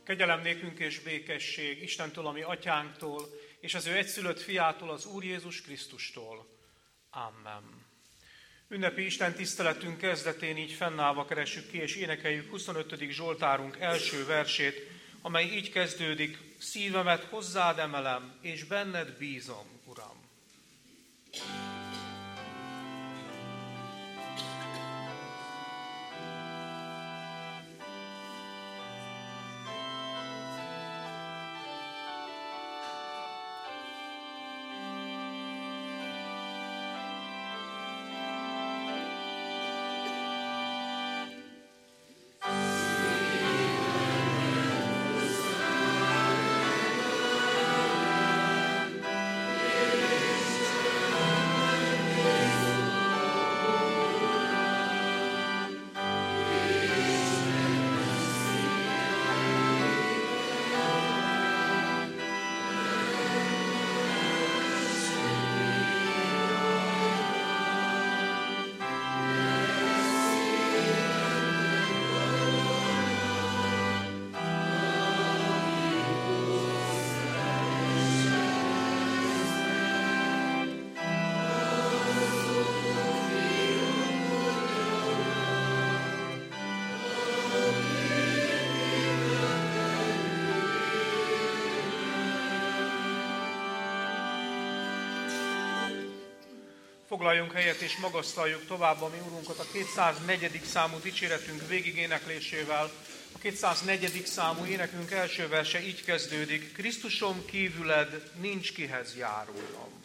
Kegyelem nékünk és békesség Istentől, ami atyánktól, és az ő egyszülött fiától, az Úr Jézus Krisztustól. Amen. Ünnepi Isten tiszteletünk kezdetén így fennállva keressük ki, és énekeljük 25. Zsoltárunk első versét, amely így kezdődik: szívemet hozzád emelem, és benned bízom, Uram. Foglaljunk helyet és magasztaljuk tovább a mi Urunkat a 204. számú dicséretünk végigéneklésével. A 204. számú énekünk első verse így kezdődik: Krisztusom kívüled nincs kihez járulnom.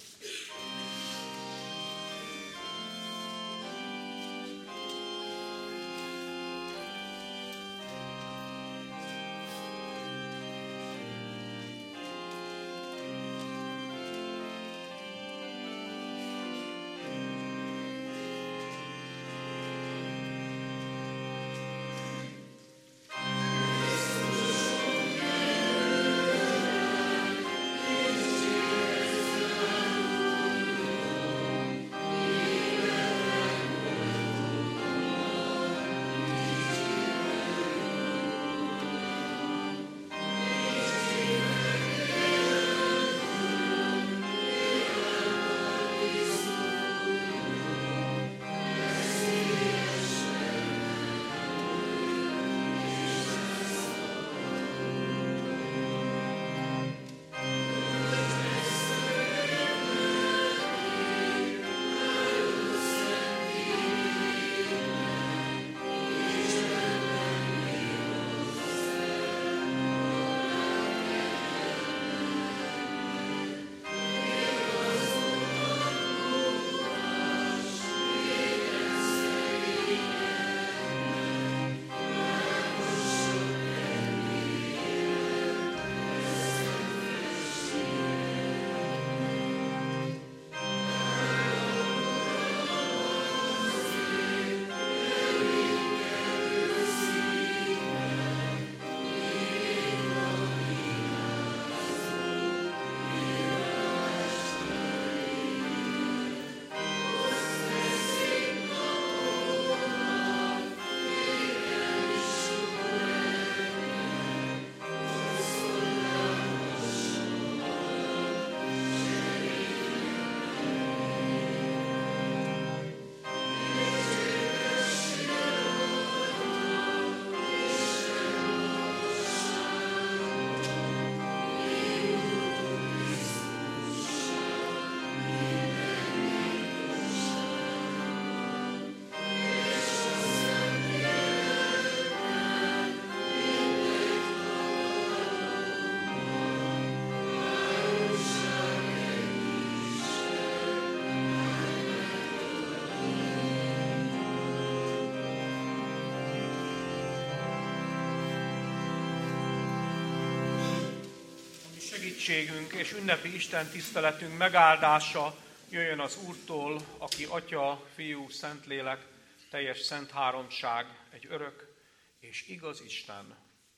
Segítségünk és ünnepi Isten tiszteletünk megáldása jöjjön az Úrtól, aki Atya, Fiú, Szentlélek, teljes szent háromság, egy örök és igaz Isten.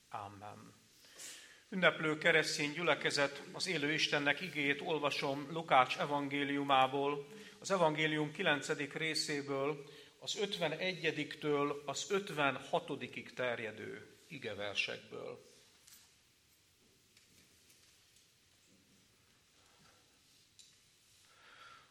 Amen. Ünneplő keresztény gyülekezet, az élő Istennek igéjét olvasom Lukács evangéliumából, az evangélium 9. részéből, az 51-től az 56-ig terjedő igeversekből.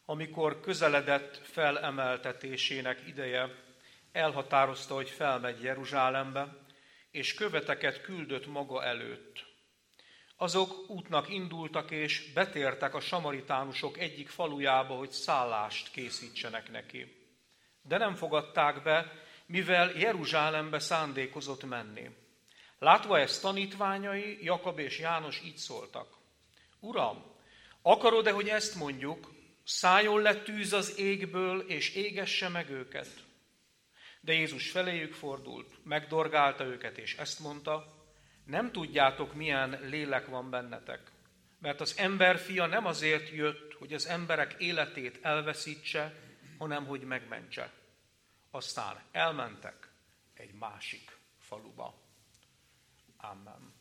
amikor közeledett felemeltetésének ideje, elhatározta, hogy felmegy Jeruzsálembe, és követeket küldött maga előtt. Azok útnak indultak, és betértek a samaritánusok egyik falujába, hogy szállást készítsenek neki. De nem fogadták be, mivel Jeruzsálembe szándékozott menni. Látva ezt, tanítványai, Jakab és János így szóltak: Uram, akarod-e, hogy ezt mondjuk, szálljon le tűz az égből, és égesse meg őket? De Jézus feléjük fordult, megdorgálta őket, és ezt mondta: nem tudjátok, milyen lélek van bennetek, mert az emberfia nem azért jött, hogy az emberek életét elveszítse, hanem hogy megmentse. Aztán elmentek egy másik faluba. Amen.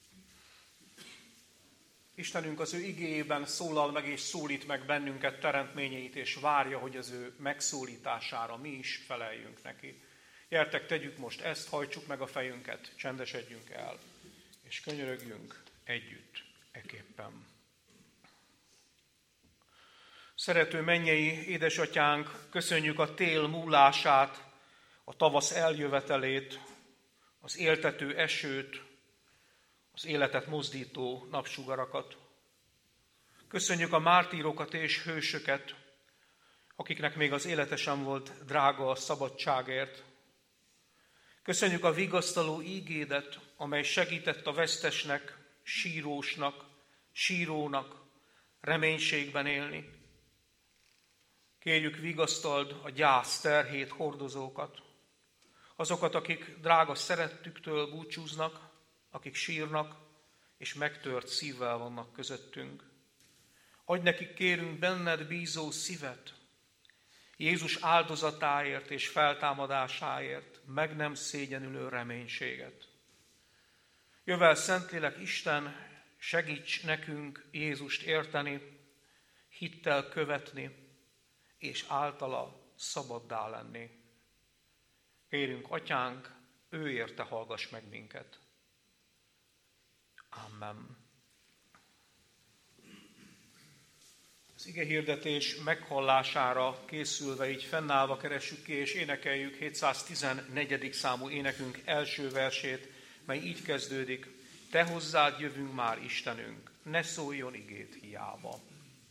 Istenünk az ő igéjében szólal meg és szólít meg bennünket, teremtményeit, és várja, hogy az ő megszólítására mi is feleljünk neki. Gyertek, tegyük most ezt, hajtsuk meg a fejünket, csendesedjünk el, és könyörögjünk együtt eképpen. Szerető mennyei édesatyánk, köszönjük a tél múlását, a tavasz eljövetelét, az éltető esőt, az életet mozdító napsugarakat. Köszönjük a mártírokat és hősöket, akiknek még az élete sem volt drága a szabadságért. Köszönjük a vigasztaló ígédet, amely segített a vesztesnek, sírósnak, sírónak reménységben élni. Kérjük, vigasztald a gyász terhét hordozókat, azokat, akik drága szerettüktől búcsúznak, akik sírnak, és megtört szívvel vannak közöttünk. Adj nekik, kérünk, benned bízó szívet, Jézus áldozatáért és feltámadásáért, meg nem szégyenülő reménységet. Jövel, Szentlélek Isten, segíts nekünk Jézust érteni, hittel követni, és általa szabaddá lenni. Kérünk, Atyánk, ő érte hallgass meg minket. Amen. Az igehirdetés meghallására készülve, így fennállva keressük ki és énekeljük 714. számú énekünk első versét, mely így kezdődik: Te hozzád jövünk már, Istenünk, ne szóljon igét hiába.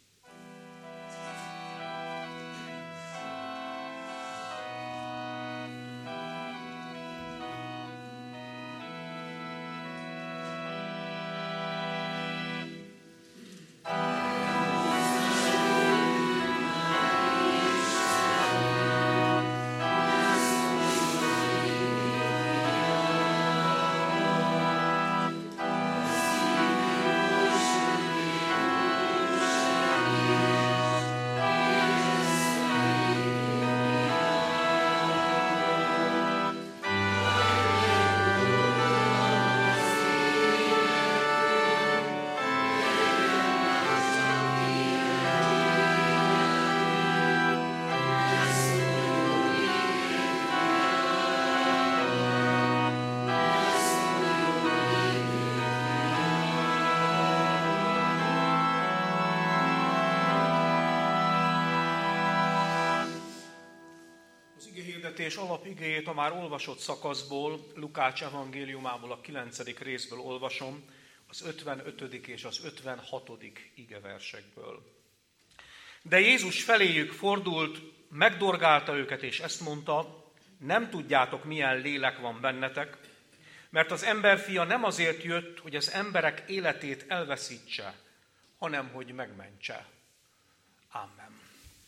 És alapigéjét a már olvasott szakaszból, Lukács evangéliumából, a 9. részből olvasom, az 55. és az 56. igeversekből. De Jézus feléjük fordult, megdorgálta őket, és ezt mondta: nem tudjátok, milyen lélek van bennetek, mert az emberfia nem azért jött, hogy az emberek életét elveszítse, hanem hogy megmentse. Amen.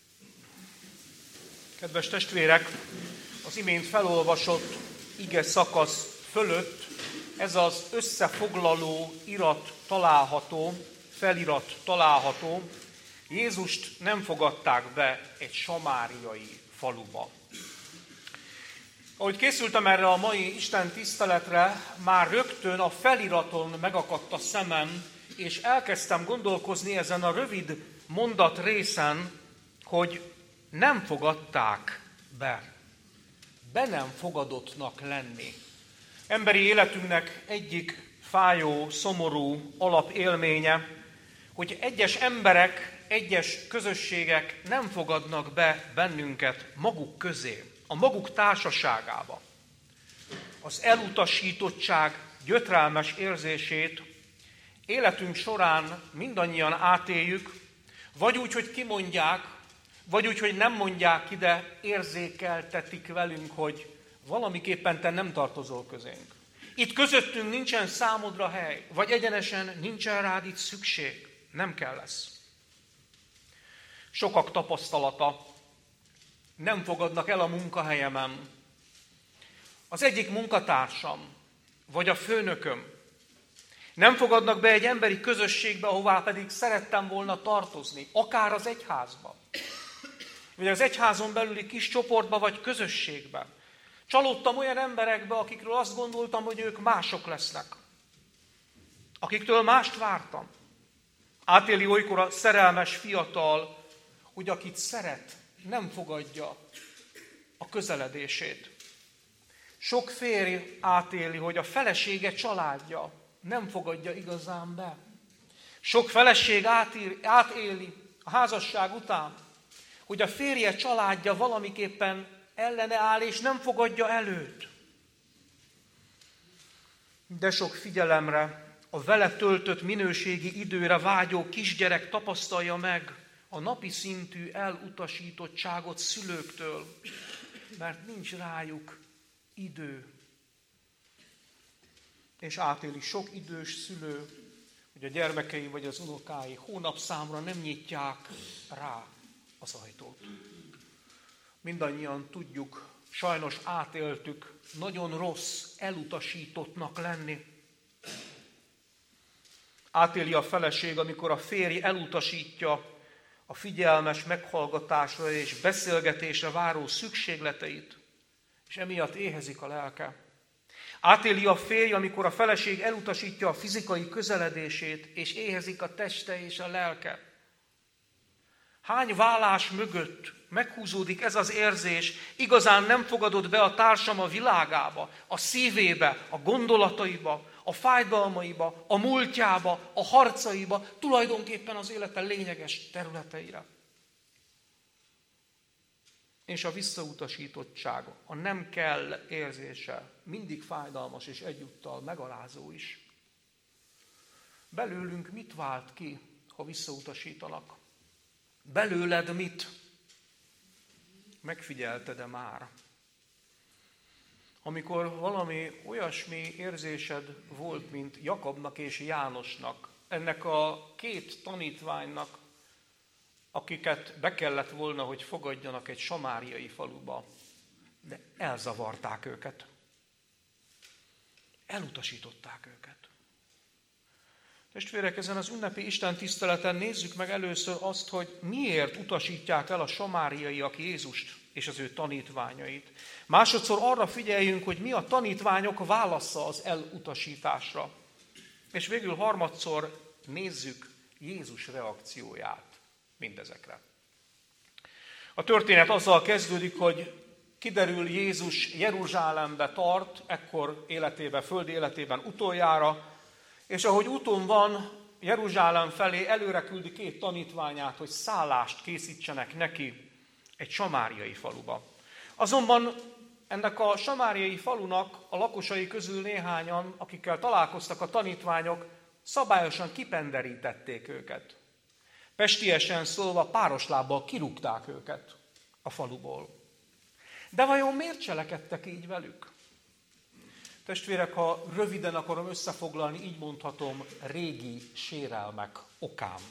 Kedves testvérek, az imént felolvasott ige szakasz fölött ez az összefoglaló felirat található. Jézust nem fogadták be egy samáriai faluba. Ahogy készültem erre a mai Isten tiszteletre, már rögtön a feliraton megakadt a szemem, és elkezdtem gondolkozni ezen a rövid mondat részen, hogy nem fogadták be. Be nem fogadottnak lenni. Emberi életünknek egyik fájó, szomorú alapélménye, hogy egyes emberek egyes közösségek nem fogadnak be bennünket maguk közé, a maguk társaságába. Az elutasítottság gyötrelmes érzését életünk során mindannyian átéljük, vagy úgy, hogy kimondják, vagy úgy, hogy nem mondják ide, érzékeltetik velünk, hogy valamiképpen te nem tartozol közénk. Itt közöttünk nincsen számodra hely, vagy egyenesen nincsen rád itt szükség. Nem kell lesz. Sokak tapasztalata, nem fogadnak el a munkahelyemen. Az egyik munkatársam, vagy a főnököm, nem fogadnak be egy emberi közösségbe, ahová pedig szerettem volna tartozni, akár az egyházba, vagy az egyházon belüli kis csoportba, vagy közösségbe. Csalódtam olyan emberekbe, akikről azt gondoltam, hogy ők mások lesznek. Akiktől mást vártam. Átéli olykor a szerelmes fiatal, hogy akit szeret, nem fogadja a közeledését. Sok férj átéli, hogy a felesége családja nem fogadja igazán be. Sok feleség átéli a házasság után, hogy a férje családja valamiképpen ellene áll, és nem fogadja el őt. De sok figyelemre, a vele töltött minőségi időre vágyó kisgyerek tapasztalja meg a napi szintű elutasítottságot szülőktől, mert nincs rájuk idő. És átéli sok idős szülő, hogy a gyermekei vagy az unokái hónapszámra nem nyitják rá az ajtót. Mindannyian tudjuk, sajnos átéltük, nagyon rossz elutasítottnak lenni. Átéli a feleség, amikor a férj elutasítja a figyelmes meghallgatásra és beszélgetésre váró szükségleteit, és emiatt éhezik a lelke. Átéli a férj, amikor a feleség elutasítja a fizikai közeledését, és éhezik a teste és a lelke. Hány válás mögött meghúzódik ez az érzés, igazán nem fogadod be a társam a világába, a szívébe, a gondolataiba, a fájdalmaiba, a múltjába, a harcaiba, tulajdonképpen az élete lényeges területeire. És a visszautasítottság, a nem kell érzése mindig fájdalmas és egyúttal megalázó is. Belőlünk mit vált ki, ha visszautasítanak? Belőled mit? Megfigyelted-e már? Amikor valami olyasmi érzésed volt, mint Jakabnak és Jánosnak, ennek a két tanítványnak, akiket be kellett volna, hogy fogadjanak egy samáriai faluba, de elzavarták őket. Elutasították őket. Testvérek, ezen az ünnepi Isten tiszteleten nézzük meg először azt, hogy miért utasítják el a samáriaiak Jézust és az ő tanítványait. Másodszor arra figyeljünk, hogy mi a tanítványok válasza az elutasításra. És végül harmadszor nézzük Jézus reakcióját mindezekre. A történet azzal kezdődik, hogy kiderül, Jézus Jeruzsálembe tart, ekkor életében, földi életében utoljára, és ahogy úton van Jeruzsálem felé, előre küldi két tanítványát, hogy szállást készítsenek neki egy samáriai faluba. Azonban ennek a samáriai falunak a lakosai közül néhányan, akikkel találkoztak a tanítványok, szabályosan kipenderítették őket. Pestiesen szólva páros lábbal kirúgták őket a faluból. De vajon miért cselekedtek így velük? Testvérek, ha röviden akarom összefoglalni, így mondhatom, régi sérelmek okán.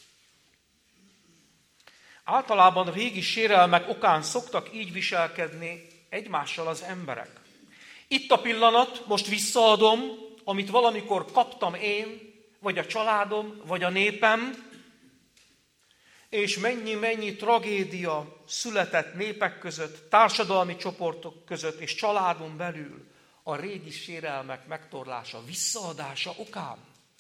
Általában régi sérelmek okán szoktak így viselkedni egymással az emberek. Itt a pillanat, most visszaadom, amit valamikor kaptam én, vagy a családom, vagy a népem, és mennyi tragédia született népek között, társadalmi csoportok között és családon belül a régi sérelmek megtorlása, visszaadása okán.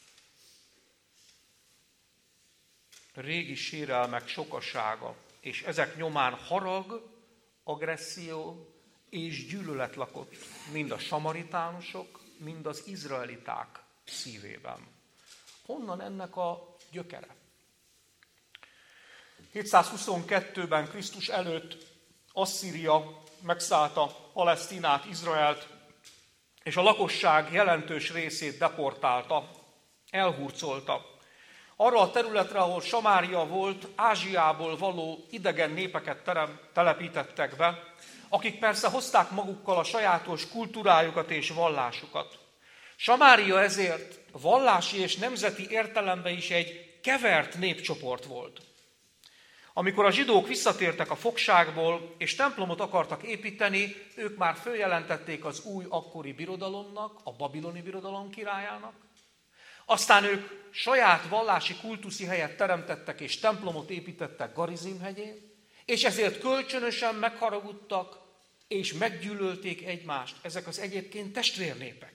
A régi sérelmek sokasága, és ezek nyomán harag, agresszió és gyűlölet lakott mind a samaritánusok, mind az izraeliták szívében. Honnan ennek a gyökere? 722-ben Krisztus előtt Asszíria megszállta Palesztinát, Izraelt, és a lakosság jelentős részét deportálta, elhurcolta. Arra a területre, ahol Samária volt, Ázsiából való idegen népeket telepítettek be, akik persze hozták magukkal a sajátos kultúrájukat és vallásukat. Samária ezért vallási és nemzeti értelemben is egy kevert népcsoport volt. Amikor a zsidók visszatértek a fogságból, és templomot akartak építeni, ők már följelentették az új akkori birodalomnak, a babiloni birodalom királyának. Aztán ők saját vallási kultuszi helyet teremtettek, és templomot építettek Garizim hegyén, és ezért kölcsönösen megharagudtak, és meggyűlölték egymást. Ezek az egyébként testvérnépek.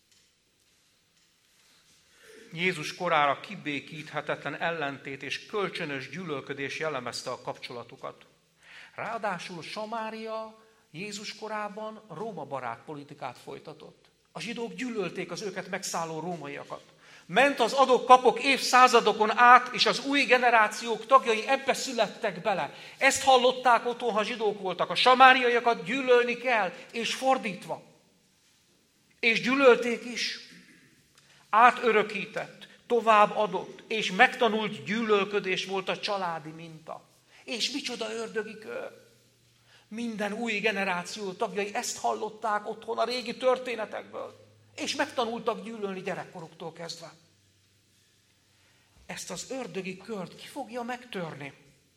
Jézus korára kibékíthetetlen ellentét és kölcsönös gyűlölködés jellemezte a kapcsolatukat. Ráadásul Samária Jézus korában Róma barát politikát folytatott. A zsidók gyűlölték az őket megszálló rómaiakat. Ment az adok-kapok évszázadokon át, és az új generációk tagjai ebbe születtek bele. Ezt hallották otthon, ha zsidók voltak. A samáriaiakat gyűlölni kell, és fordítva. És gyűlölték is. Átörökített, továbbadott, és megtanult gyűlölködés volt a családi minta. És micsoda ördögi kör! Minden új generáció tagjai ezt hallották otthon a régi történetekből, és megtanultak gyűlölni gyerekkoruktól kezdve. Ezt az ördögi kört ki fogja megtörni?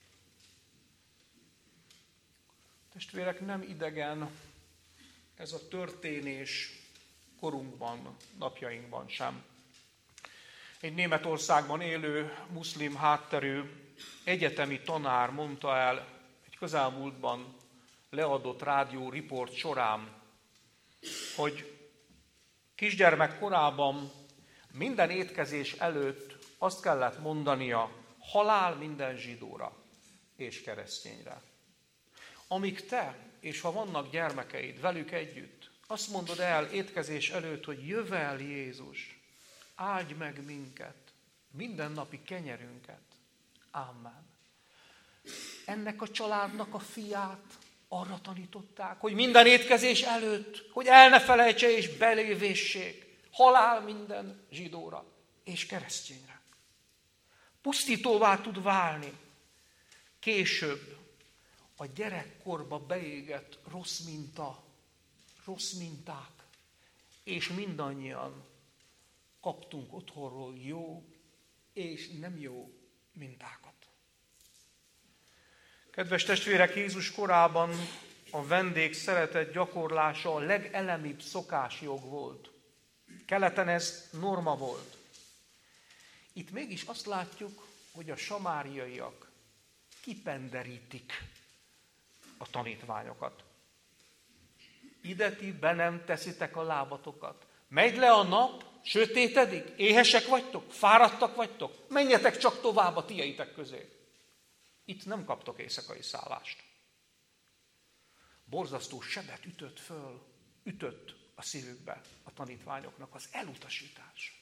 Testvérek, nem idegen ez a történés korunkban, napjainkban sem. Egy Németországban élő muszlim hátterű egyetemi tanár mondta el egy közelmúltban leadott rádió riport során, hogy kisgyermek korában minden étkezés előtt azt kellett mondania, halál minden zsidóra és keresztényre. Amíg te, és ha vannak gyermekeid velük együtt, azt mondod el étkezés előtt, hogy jövel Jézus, áldj meg minket, mindennapi kenyerünket. Amen. Ennek a családnak a fiát arra tanították, hogy minden étkezés előtt, hogy el ne felejtse és belévésség, halál minden zsidóra és keresztényre. Pusztítóvá tud válni később a gyerekkorba beégett rossz minták, és mindannyian kaptunk otthonról jó és nem jó mintákat. Kedves testvérek, Jézus korában a vendég szeretet gyakorlása a legelemibb szokásjog volt. Keleten ez norma volt. Itt mégis azt látjuk, hogy a samáriaiak kipenderítik a tanítványokat. Ide ti be nem teszitek a lábatokat. Megy le a nap, sötétedik, éhesek vagytok, fáradtak vagytok, menjetek csak tovább a tieitek közé. Itt nem kaptok éjszakai szállást. Borzasztó sebet ütött a szívükbe a tanítványoknak az elutasítás.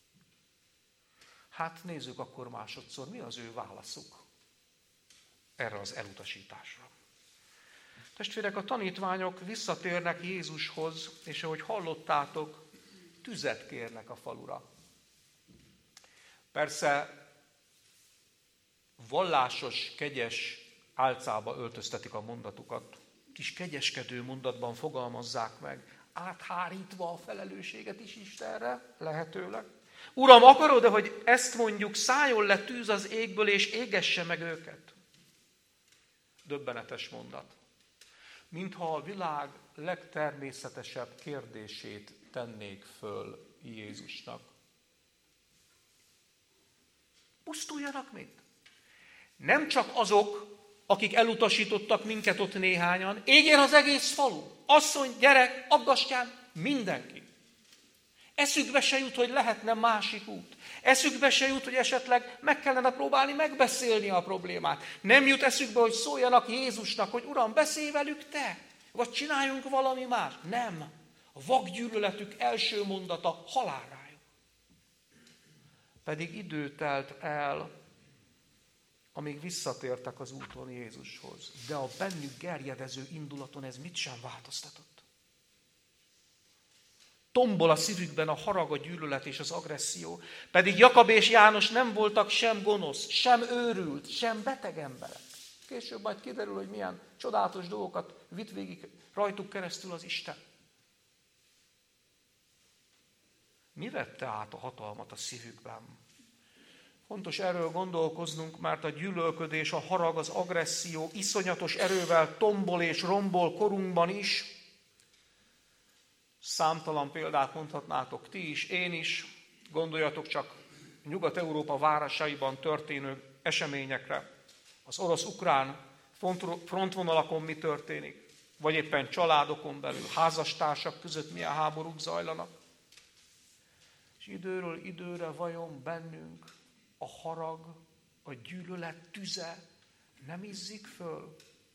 Hát nézzük akkor másodszor, mi az ő válaszuk erre az elutasításra. Testvérek, a tanítványok visszatérnek Jézushoz, és ahogy hallottátok, tüzet kérnek a falura. Persze vallásos, kegyes álcába öltöztetik a mondatukat. Kis kegyeskedő mondatban fogalmazzák meg, áthárítva a felelősséget is Istenre, lehetőleg. Uram, akarod-e, hogy ezt mondjuk, szálljon le tűz az égből, és égesse meg őket? Döbbenetes mondat. Mintha a világ legtermészetesebb kérdését tennék föl Jézusnak. Pusztuljanak mit? Nem csak azok, akik elutasítottak minket ott néhányan, égjen az egész falu. Asszony, gyerek, aggastyán, mindenki. Eszükbe se jut, hogy lehetne másik út. Eszükbe se jut, hogy esetleg meg kellene próbálni megbeszélni a problémát. Nem jut eszükbe, hogy szóljanak Jézusnak, hogy Uram, beszélj velük te, vagy csináljunk valami más. Nem. A vakgyűlöletük első mondata halál rájuk. Pedig idő telt el, amíg visszatértek az úton Jézushoz. De a bennük gerjedező indulaton ez mit sem változtatott. Tombol a szívükben a harag, a gyűlölet és az agresszió. Pedig Jakab és János nem voltak sem gonosz, sem őrült, sem beteg emberek. Később majd kiderül, hogy milyen csodálatos dolgokat vitt végig rajtuk keresztül az Isten. Mi vette át a hatalmat a szívükben? Fontos erről gondolkoznunk, mert a gyűlölködés, a harag, az agresszió iszonyatos erővel tombol és rombol korunkban is. Számtalan példát mondhatnátok ti is, én is. Gondoljatok csak Nyugat-Európa városaiban történő eseményekre. Az orosz-ukrán frontvonalakon mi történik, vagy éppen családokon belül, házastársak között milyen háborúk zajlanak. És időről időre vajon bennünk a harag, a gyűlölet tüze nem izzik föl?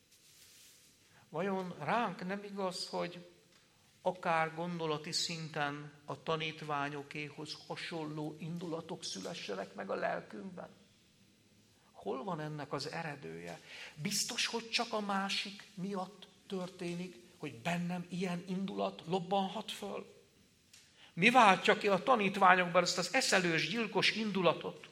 Vajon ránk nem igaz, hogy akár gondolati szinten a tanítványokéhoz hasonló indulatok szülessenek meg a lelkünkben? Hol van ennek az eredője? Biztos, hogy csak a másik miatt történik, hogy bennem ilyen indulat lobbanhat föl? Mi váltja ki a tanítványokban ezt az eszelős, gyilkos indulatot?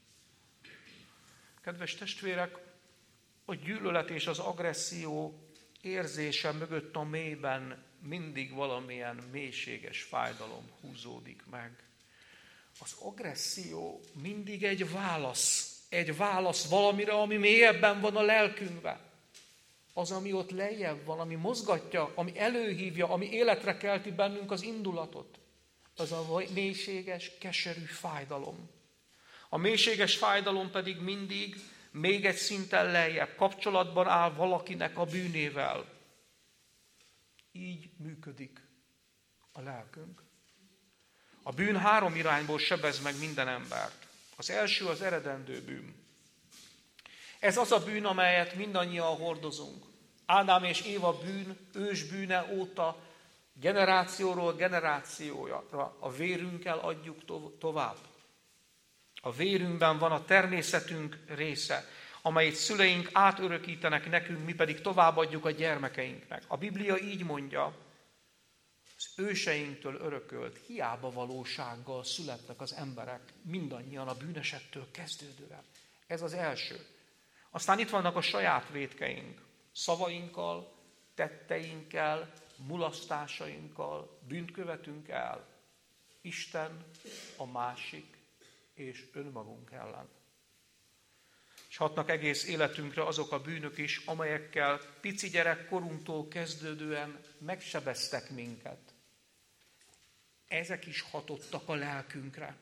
Kedves testvérek, a gyűlölet és az agresszió érzése mögött a mélyben mindig valamilyen mélységes fájdalom húzódik meg. Az agresszió mindig egy válasz valamire, ami mélyebben van a lelkünkben. Az, ami ott lejjebb van, ami mozgatja, ami előhívja, ami életre kelti bennünk az indulatot. Az a mélységes, keserű fájdalom. A mélységes fájdalom pedig mindig még egy szinten lejjebb kapcsolatban áll valakinek a bűnével. Így működik a lelkünk. A bűn 3 irányból sebez meg minden embert. Az első az eredendő bűn. Ez az a bűn, amelyet mindannyian hordozunk. Ádám és Éva ős bűne óta generációról generációra a vérünkkel adjuk tovább. A vérünkben van a természetünk része, amelyet szüleink átörökítenek nekünk, mi pedig továbbadjuk a gyermekeinknek. A Biblia így mondja, az őseinktől örökölt hiába valósággal születtek az emberek, mindannyian a bűnesettől kezdődően. Ez az első. Aztán itt vannak a saját vétkeink, szavainkkal, tetteinkkel, mulasztásainkkal, bűnt követünk el. Isten, a másik és önmagunk ellen. És hatnak egész életünkre azok a bűnök is, amelyekkel pici gyerekkorunktól kezdődően megsebeztek minket. Ezek is hatottak a lelkünkre.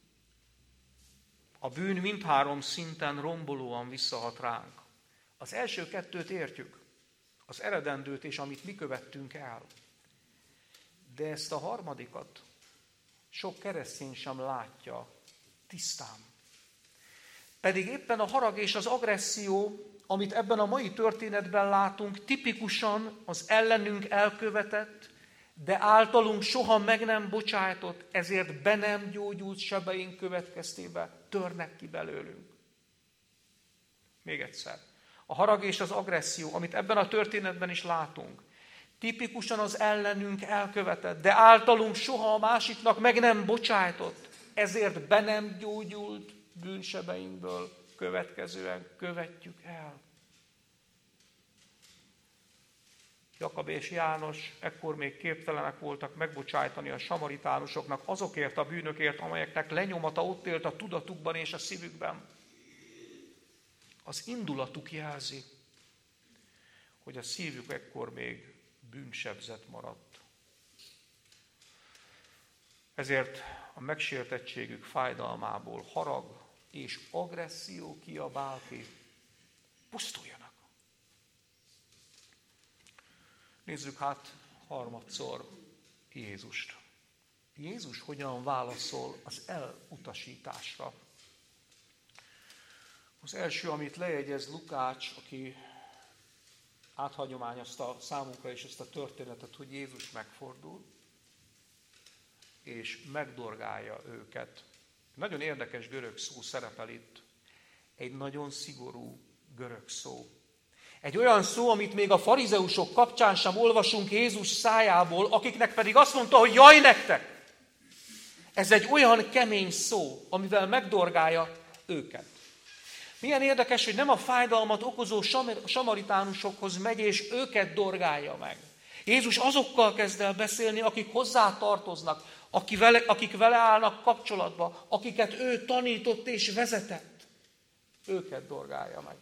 A bűn mindhárom szinten rombolóan visszahat ránk. Az első 2 értjük, az eredendőt és amit mi követtünk el. De ezt a harmadikat sok keresztény sem látja tisztán. Pedig éppen a harag és az agresszió, amit ebben a mai történetben látunk, tipikusan az ellenünk elkövetett, de általunk soha meg nem bocsájtott, ezért be nem gyógyult sebeink következtében törnek ki belőlünk. Még egyszer. A harag és az agresszió, amit ebben a történetben is látunk, tipikusan az ellenünk elkövetett, de általunk soha a másiknak meg nem bocsájtott, ezért be nem gyógyult bűnsebeinkből következően követjük el. Jakab és János ekkor még képtelenek voltak megbocsájtani a samaritánusoknak azokért a bűnökért, amelyeknek lenyomata ott élt a tudatukban és a szívükben. Az indulatuk jelzi, hogy a szívük ekkor még bűnsebzett maradt. Ezért a megsértettségük fájdalmából harag és agresszió kiabál ki. Pusztuljanak! Nézzük hát harmadszor Jézust. Jézus hogyan válaszol az elutasításra? Az első, amit lejegyez Lukács, aki áthagyományozta számunkra is ezt a történetet, hogy Jézus megfordul, és megdorgálja őket. Nagyon érdekes görög szó szerepel itt. egy nagyon szigorú görög szó. Egy olyan szó, amit még a farizeusok kapcsán sem olvasunk Jézus szájából, akiknek pedig azt mondta, hogy jaj nektek! Ez egy olyan kemény szó, amivel megdorgálja őket. Milyen érdekes, hogy nem a fájdalmat okozó samaritánusokhoz megy, és őket dorgálja meg. Jézus azokkal kezd el beszélni, akik hozzá tartoznak, akik vele állnak kapcsolatba, akiket ő tanított és vezetett. Őket dorgálja meg.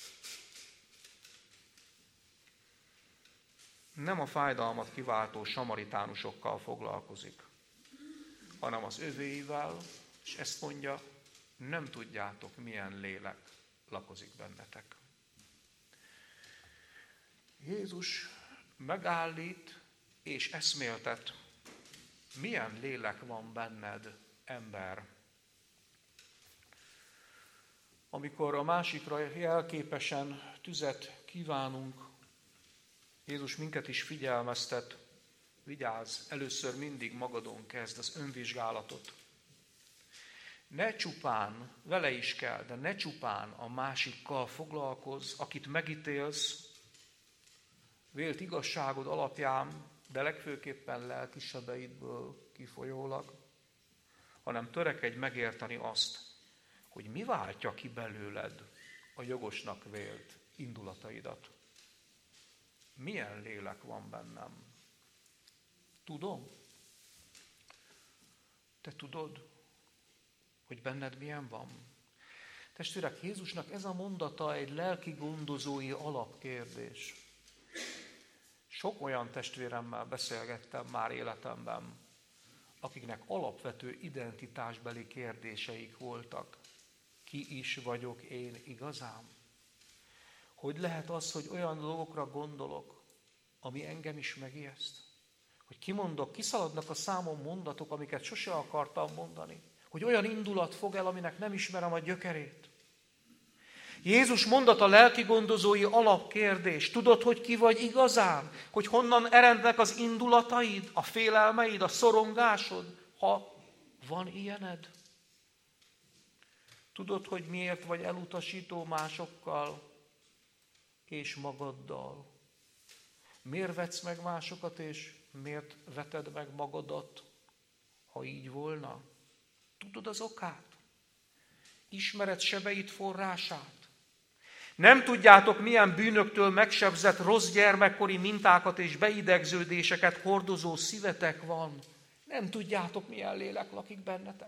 Nem a fájdalmat kiváltó samaritánusokkal foglalkozik, hanem az övéivel, és ezt mondja, nem tudjátok, milyen lélek lakozik bennetek. Jézus megállít és eszméltet, milyen lélek van benned, ember. Amikor a másikra jelképesen tüzet kívánunk, Jézus minket is figyelmeztet, vigyázz, először mindig magadon kezd az önvizsgálatot. Ne csupán, vele is kell, de ne csupán a másikkal foglalkozz, akit megítélsz, vélt igazságod alapján, de legfőképpen lelki sebeidből kifolyólag, hanem törekedj megérteni azt, hogy mi váltja ki belőled a jogosnak vélt indulataidat. Milyen lélek van bennem? Tudom? Te tudod, hogy benned milyen van? Testvérek, Jézusnak ez a mondata egy lelki gondozói alapkérdés. Sok olyan testvéremmel beszélgettem már életemben, akiknek alapvető identitásbeli kérdéseik voltak. Ki is vagyok én igazán? Hogy lehet az, hogy olyan dolgokra gondolok, ami engem is megijeszt? Hogy kimondok, kiszaladnak a számon mondatok, amiket sose akartam mondani? Hogy olyan indulat fog el, aminek nem ismerem a gyökerét? Jézus mondata lelki gondozói alapkérdés. Tudod, hogy ki vagy igazán? Hogy honnan erednek az indulataid, a félelmeid, a szorongásod, ha van ilyened? Tudod, hogy miért vagy elutasító másokkal és magaddal? Miért vetsz meg másokat, és miért veted meg magadat, ha így volna? Tudod az okát? Ismered sebeid forrását? Nem tudjátok, milyen bűnöktől megsebzett rossz gyermekkori mintákat és beidegződéseket hordozó szívetek van. Nem tudjátok, milyen lélek lakik bennetek.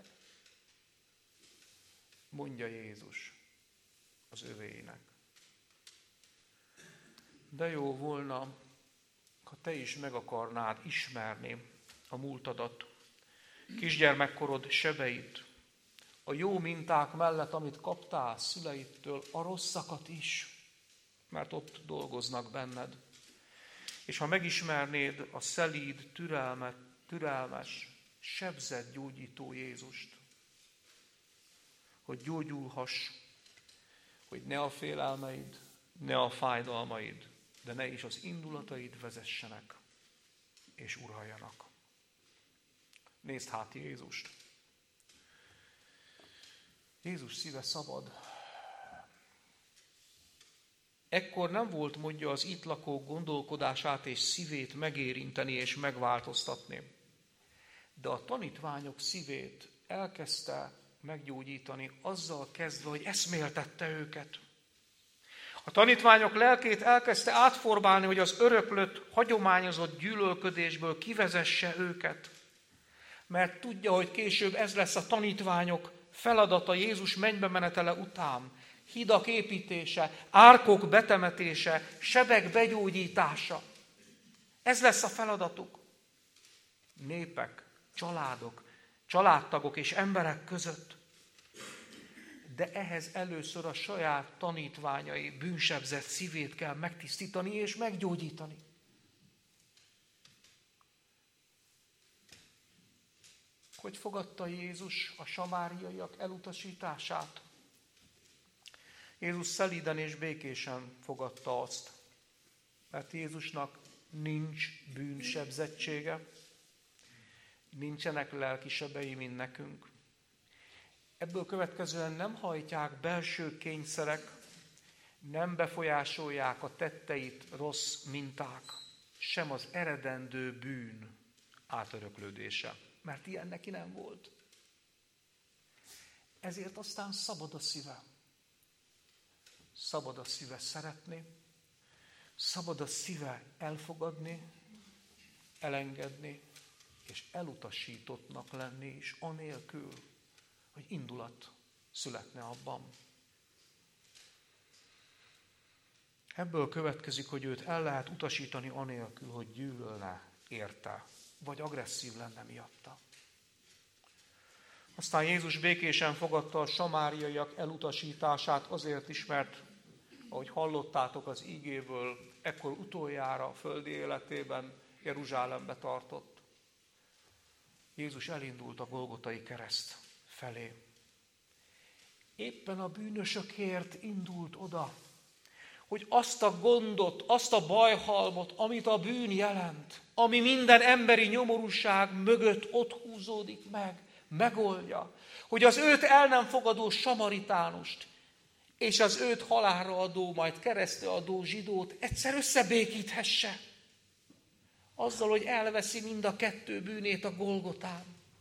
Mondja Jézus az övéinek. De jó volna, ha te is meg akarnád ismerni a múltadat, kisgyermekkorod sebeit, a jó minták mellett, amit kaptál szüleidtől, a rosszakat is, mert ott dolgoznak benned. És ha megismernéd a szelíd, türelmes, sebzett gyógyító Jézust, hogy gyógyulhass, hogy ne a félelmeid, ne a fájdalmaid, de ne is az indulataid vezessenek és uraljanak. Nézd hát Jézust! Jézus szíve szabad. Ekkor nem volt módja az itt lakók gondolkodását és szívét megérinteni és megváltoztatni. De a tanítványok szívét elkezdte meggyógyítani, azzal kezdve, hogy eszméltette őket. A tanítványok lelkét elkezdte átformálni, hogy az öröklött, hagyományozott gyűlölködésből kivezesse őket. Mert tudja, hogy később ez lesz a tanítványok feladata Jézus mennybe menetele után. Hidak építése, árkok betemetése, sebek begyógyítása. Ez lesz a feladatuk. Népek, családok, családtagok és emberek között. De ehhez először a saját tanítványai bűnsebzett szívét kell megtisztítani és meggyógyítani. Hogy fogadta Jézus a samáriaiak elutasítását? Jézus szelíden és békésen fogadta azt, mert Jézusnak nincs bűnsebzettsége, nincsenek lelki sebei, mint nekünk. Ebből következően nem hajtják belső kényszerek, nem befolyásolják a tetteit rossz minták, sem az eredendő bűn átöröklődése, mert ilyen neki nem volt. Ezért aztán szabad a szíve. Szabad a szíve szeretni, szabad a szíve elfogadni, elengedni, és elutasítottnak lenni is, anélkül, hogy indulat születne abban. Ebből következik, hogy őt el lehet utasítani anélkül, hogy gyűlölne érte, vagy agresszív lenne miatta. Aztán Jézus békésen fogadta a samáriaiak elutasítását azért is, mert ahogy hallottátok az ígéből, ekkor utoljára a földi életében Jeruzsálembe tartott. Jézus elindult a Golgotai kereszt felé. Éppen a bűnösökért indult oda, hogy azt a gondot, azt a bajhalmot, amit a bűn jelent, ami minden emberi nyomorúság mögött ott húzódik meg, megoldja, hogy az őt el nem fogadó samaritánust és az őt halálra adó, majd keresztre adó zsidót egyszer összebékíthesse. Azzal, hogy elveszi mind a kettő bűnét a Golgotán.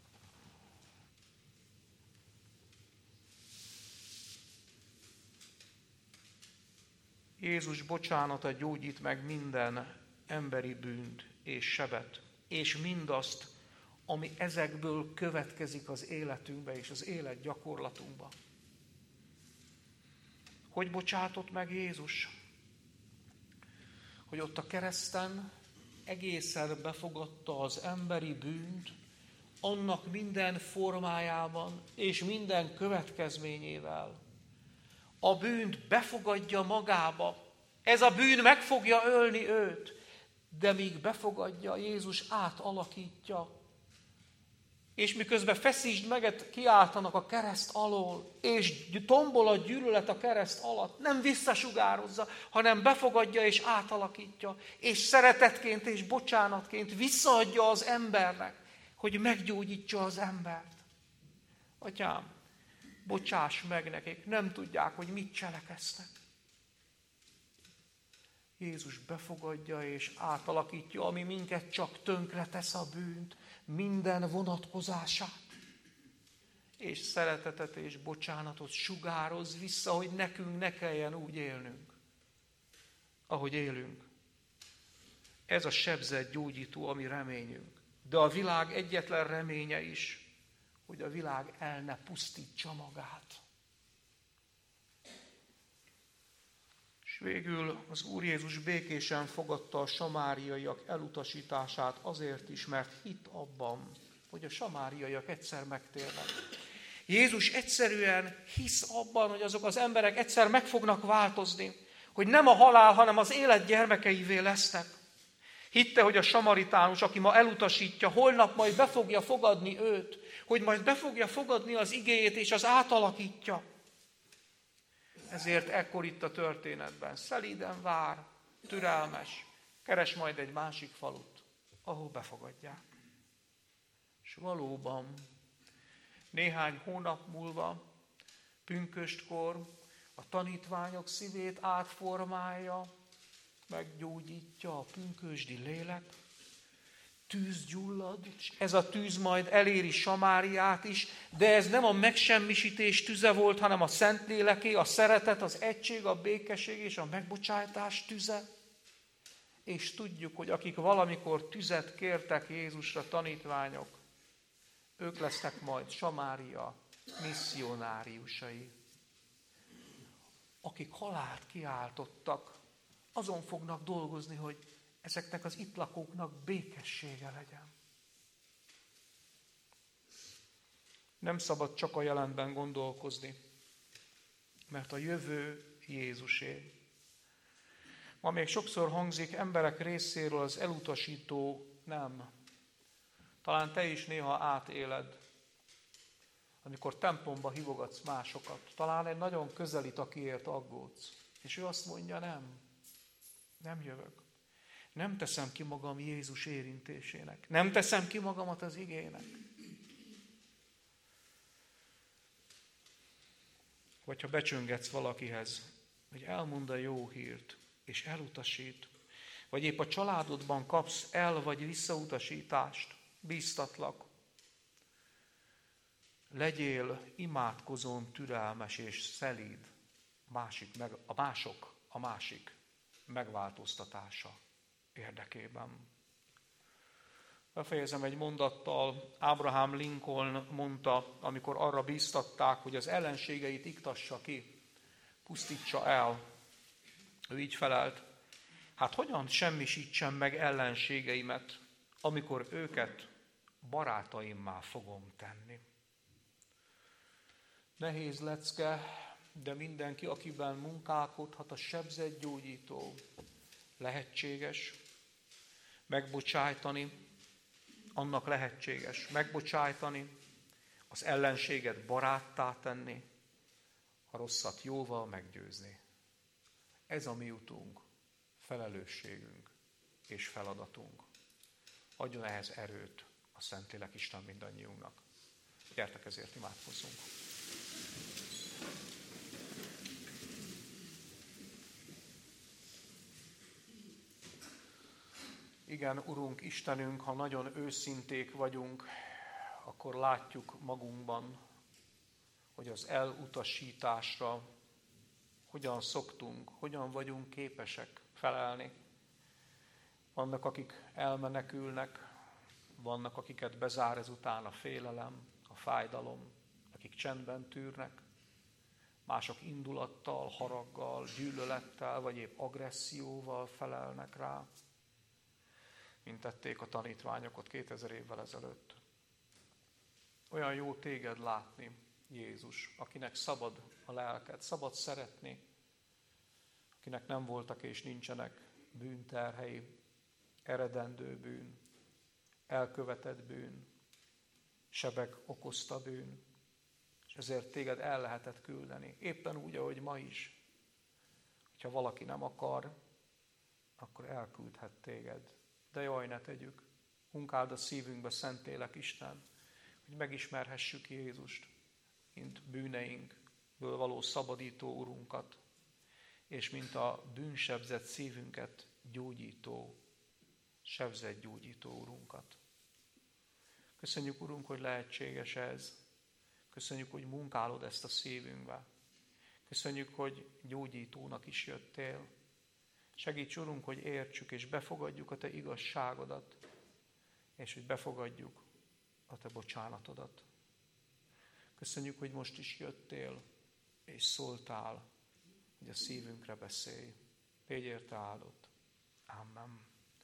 Jézus bocsánata gyógyít meg minden emberi bűnt és sebet, és mindazt, ami ezekből következik az életünkbe és az élet gyakorlatunkba. Hogy bocsátott meg Jézus? Hogy ott a kereszten egészen befogadta az emberi bűnt, annak minden formájában és minden következményével. A bűnt befogadja magába. Ez a bűn meg fogja ölni őt, de míg befogadja, Jézus átalakítja. És miközben feszítsd meget kiáltanak a kereszt alól, és tombol a gyűlölet a kereszt alatt, nem visszasugározza, hanem befogadja és átalakítja, és szeretetként és bocsánatként visszaadja az embernek, hogy meggyógyítsa az embert. Atyám, bocsáss meg nekik, nem tudják, hogy mit cselekeztek. Jézus befogadja és átalakítja, ami minket csak tönkre tesz a bűnt, minden vonatkozását. És szeretetet és bocsánatot sugároz vissza, hogy nekünk ne kelljen úgy élnünk, ahogy élünk. Ez a sebzett gyógyító, ami reményünk. De a világ egyetlen reménye is, hogy a világ el ne pusztítsa magát. És végül az Úr Jézus békésen fogadta a samáriaiak elutasítását azért is, mert hitt abban, hogy a samáriaiak egyszer megtérnek. Jézus egyszerűen hisz abban, hogy azok az emberek egyszer meg fognak változni, hogy nem a halál, hanem az élet gyermekeivé lesznek. Hitte, hogy a samaritánus, aki ma elutasítja, holnap majd be fogja fogadni őt, hogy majd be fogja fogadni az igéjét, és az átalakítja. Ezért ekkor itt a történetben szelíden vár, türelmes, keres majd egy másik falut, ahol befogadják. És valóban néhány hónap múlva, pünköstkor a tanítványok szívét átformálja, meggyógyítja a pünkösdi lélek, tűz gyullad, és ez a tűz majd eléri Samáriát is, de ez nem a megsemmisítés tüze volt, hanem a Szentléleké, a szeretet, az egység, a békesség és a megbocsátás tüze. És tudjuk, hogy akik valamikor tüzet kértek Jézusra, tanítványok, ők lesznek majd Samária misszionáriusai. Akik halált kiáltottak, azon fognak dolgozni, hogy ezeknek az itt lakóknak békessége legyen. Nem szabad csak a jelenben gondolkozni, mert a jövő Jézusé. Ma még sokszor hangzik emberek részéről az elutasító nem. Talán te is néha átéled, amikor templomba hívogatsz másokat. Talán egy nagyon közelit, akiért aggódsz. És ő azt mondja, nem jövök. Nem teszem ki magam Jézus érintésének. Nem teszem ki magamat az igének. vagy ha becsöngetsz valakihez, hogy elmond a jó hírt, és elutasít, vagy épp a családodban kapsz el vagy visszautasítást, bíztatlak. Legyél imádkozón türelmes és szelíd a másik megváltoztatása érdekében. Befejezem egy mondattal. Abraham Lincoln mondta, amikor arra bíztatták, hogy az ellenségeit iktassa ki, pusztítsa el. Ő így felelt: hát hogyan semmisítsem meg ellenségeimet, amikor őket barátaimmá fogom tenni? Nehéz lecke, de mindenki, akiben munkálkodhat a sebzetgyógyító, lehetséges megbocsájtani, annak lehetséges megbocsájtani, az ellenséget baráttá tenni, a rosszat jóval meggyőzni. Ez a mi utunk, felelősségünk és feladatunk. Adjon ehhez erőt a Szentlélek Isten mindannyiunknak. Gyertek, ezért imádkozzunk. Igen, Urunk, Istenünk, ha nagyon őszinték vagyunk, akkor látjuk magunkban, hogy az elutasításra hogyan szoktunk, hogyan vagyunk képesek felelni. Vannak, akik elmenekülnek, vannak, akiket bezár ezután a félelem, a fájdalom, akik csendben tűrnek, mások indulattal, haraggal, gyűlölettel, vagy épp agresszióval felelnek rá, mint tették a tanítványok ott 2000 évvel ezelőtt. Olyan jó téged látni, Jézus, akinek szabad a lelked, szabad szeretni, akinek nem voltak és nincsenek bűnterhei, eredendő bűn, elkövetett bűn, sebek okozta bűn, és ezért téged el lehetett küldeni. Éppen úgy, ahogy ma is. Ha valaki nem akar, akkor elküldhet téged. De jaj, ne tegyük. Munkáld a szívünkbe, Szentlélek Isten, hogy megismerhessük Jézust, mint bűneinkből való szabadító Urunkat, és mint a bűnsebzett szívünket gyógyító, sebzett gyógyító Urunkat. Köszönjük, Urunk, hogy lehetséges ez. Köszönjük, hogy munkálod ezt a szívünkbe. Köszönjük, hogy gyógyítónak is jöttél. Segíts, Urunk, hogy értsük és befogadjuk a Te igazságodat, és hogy befogadjuk a Te bocsánatodat. Köszönjük, hogy most is jöttél, és szóltál, hogy a szívünkre beszélj. Légy érte áldott. Amen.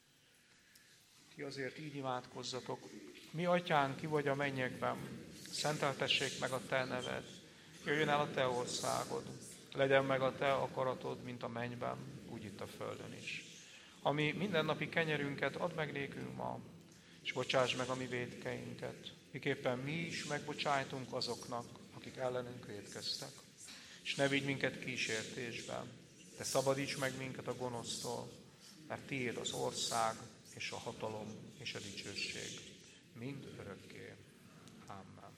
Ti azért így imádkozzatok. Mi, Atyánk, ki vagy a mennyekben, szenteltessék meg a Te neved. Jöjjön el a Te országod. Legyen meg a Te akaratod, mint a mennyben, úgy itt a földön is. Ami mindennapi kenyerünket add meg nékünk ma, és bocsáss meg a mi vétkeinket, miképpen mi is megbocsájtunk azoknak, akik ellenünk vétkeztek. És ne vigy minket kísértésbe, de szabadíts meg minket a gonosztól, mert tiéd az ország, és a hatalom, és a dicsőség, mind örökké. Amen.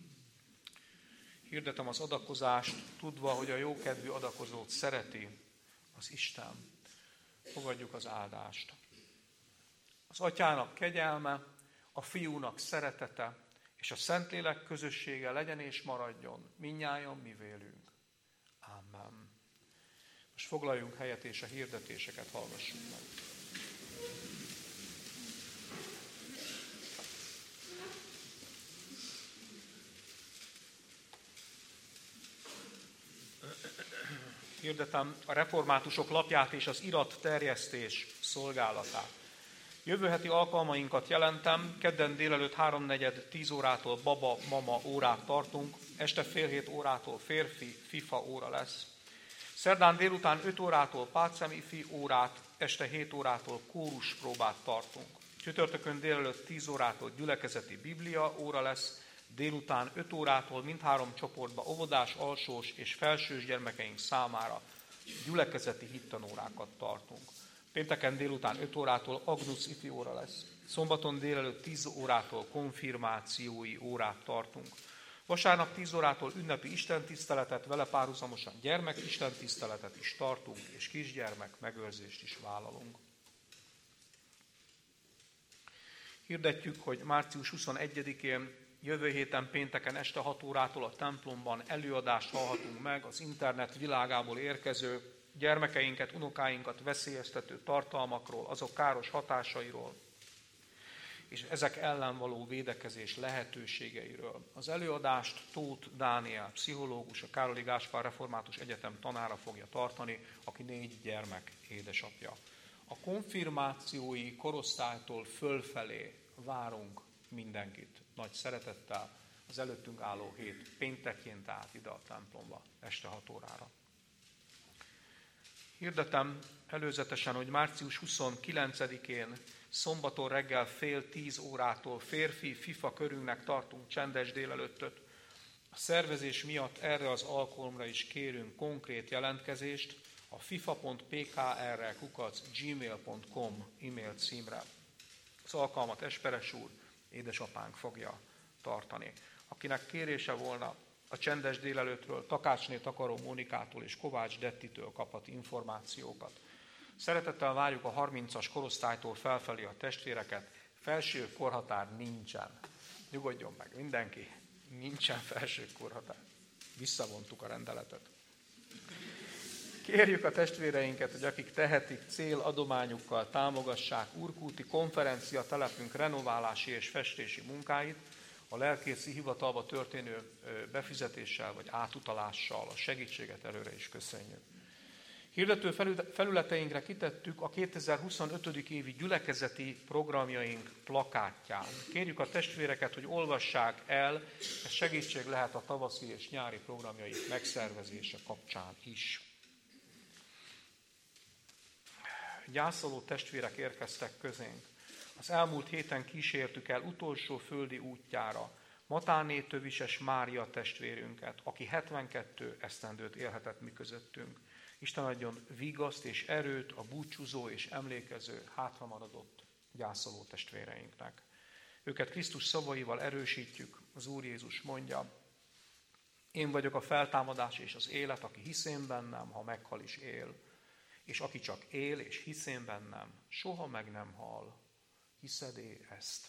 Hirdetem az adakozást, tudva, hogy a jókedvű adakozót szereti az Isten. Fogadjuk az áldást. Az Atyának kegyelme, a Fiúnak szeretete, és a Szentlélek közössége legyen és maradjon mindnyájan mi vélünk. Amen. Most foglaljunk helyet, és a hirdetéseket hallgassuk meg. Hirdetem a reformátusok lapját és az iratterjesztés szolgálatát. Jövő heti alkalmainkat jelentem, kedden délelőtt 3:45 órától baba-mama órát tartunk, este fél 7 órától férfi-fifa óra lesz. Szerdán délután 5 órától pácem-ifi órát, este 7 órától kórus próbát tartunk. Csütörtökön délelőtt 10 órától gyülekezeti biblia óra lesz, délután 5 órától mindhárom csoportba óvodás, alsós és felsős gyermekeink számára gyülekezeti hittanórákat tartunk. Pénteken délután 5 órától Agnus ifi óra lesz. Szombaton délelőtt 10 órától konfirmációi órát tartunk. Vasárnap 10 órától ünnepi istentiszteletet, vele párhuzamosan gyermek istentiszteletet is tartunk, és kisgyermek megőrzést is vállalunk. Hirdetjük, hogy március 21-én, jövő héten pénteken este 6 órától a templomban előadást hallhatunk meg az internet világából érkező gyermekeinket, unokáinkat veszélyeztető tartalmakról, azok káros hatásairól, és ezek ellen való védekezés lehetőségeiről. Az előadást Tóth Dániel, pszichológus, a Károli Gáspár Református Egyetem tanára fogja tartani, aki 4 gyermek édesapja. A konfirmációi korosztálytól fölfelé várunk mindenkit nagy szeretettel az előttünk álló hét péntekén, tehát ide a templomba este 6 órára. Hirdetem előzetesen, hogy március 29-én szombaton reggel 9:30 férfi FIFA körünknek tartunk csendes délelőttöt. A szervezés miatt erre az alkalomra is kérünk konkrét jelentkezést a fifa.pkr@gmail.com e-mail címre. Az alkalmat Esperes úr, édesapánk fogja tartani. Akinek kérése volna a csendes délelőttről, Takácsné Takaró Mónikától és Kovács Dettitől kaphat információkat. Szeretettel várjuk a 30-as korosztálytól felfelé a testvéreket. Felső korhatár nincsen. Nyugodjon meg mindenki, nincsen felső korhatár. Visszavontuk a rendeletet. Kérjük a testvéreinket, hogy akik tehetik, céladományukkal támogassák Urkúti konferencia telepünk renoválási és festési munkáit, a lelkészi hivatalba történő befizetéssel vagy átutalással. A segítséget előre is köszönjük. Hirdető felületeinkre kitettük a 2025. évi gyülekezeti programjaink plakátján. Kérjük a testvéreket, hogy olvassák el, ez segítség lehet a tavaszi és nyári programjaik megszervezése kapcsán is. Gyászoló testvérek érkeztek közénk. Az elmúlt héten kísértük el utolsó földi útjára Matáné Tövises Mária testvérünket, aki 72 esztendőt élhetett mi közöttünk. Isten adjon vigaszt és erőt a búcsúzó és emlékező, hátramaradott gyászoló testvéreinknek. Őket Krisztus szavaival erősítjük, az Úr Jézus mondja, én vagyok a feltámadás és az élet, aki hisz én bennem, ha meghal is él. És aki csak él és hisz én bennem, soha meg nem hal. Hiszed-e ezt?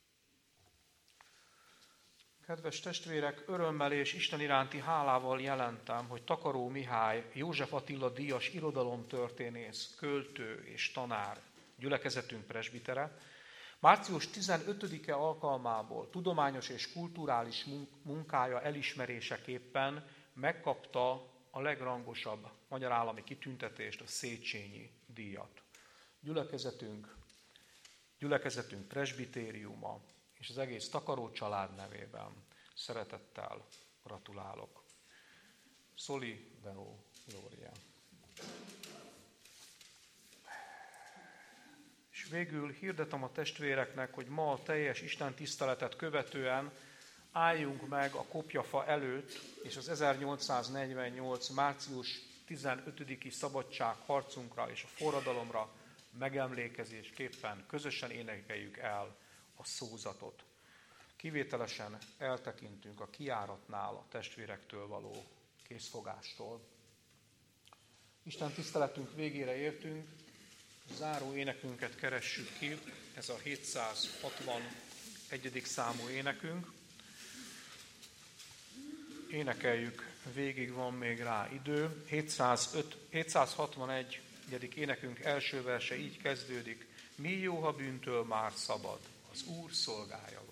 Kedves testvérek, örömmel és Isten iránti hálával jelentem, hogy Takaró Mihály, József Attila díjas irodalomtörténész, költő és tanár, gyülekezetünk presbitere, március 15-e alkalmából tudományos és kulturális munkája elismeréseképpen megkapta a legrangosabb magyar állami kitüntetést, a Széchenyi díjat. Gyülekezetünk presbitériuma és az egész Takaró család nevében szeretettel gratulálok. Soli Deo Gloria. És végül hirdetem a testvéreknek, hogy ma a teljes Isten tiszteletet követően álljunk meg a kopjafa előtt, és az 1848. március 15-i szabadságharcunkra és a forradalomra megemlékezésképpen közösen énekeljük el a szózatot. Kivételesen eltekintünk a kijáratnál a testvérektől való készfogástól. Isten tiszteletünk végére értünk, záró énekünket keressük ki, ez a 761. számú énekünk. Énekeljük, végig van még rá idő. 761. énekünk első verse így kezdődik. Mi jó, ha bűntől már szabad, az Úr szolgája